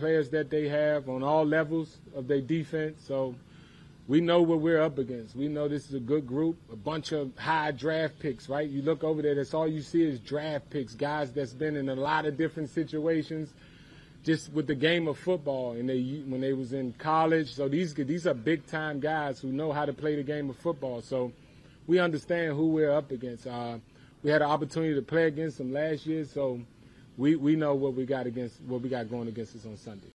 players that they have on all levels of their defense. So we know what we're up against. We know this is a good group, a bunch of high draft picks, right? You look over there, that's all you see is draft picks, guys that's been in a lot of different situations just with the game of football and when they was in college. So these are big-time guys who know how to play the game of football. So we understand who we're up against. We had an opportunity to play against them last year, so we know what we got going against us on Sunday.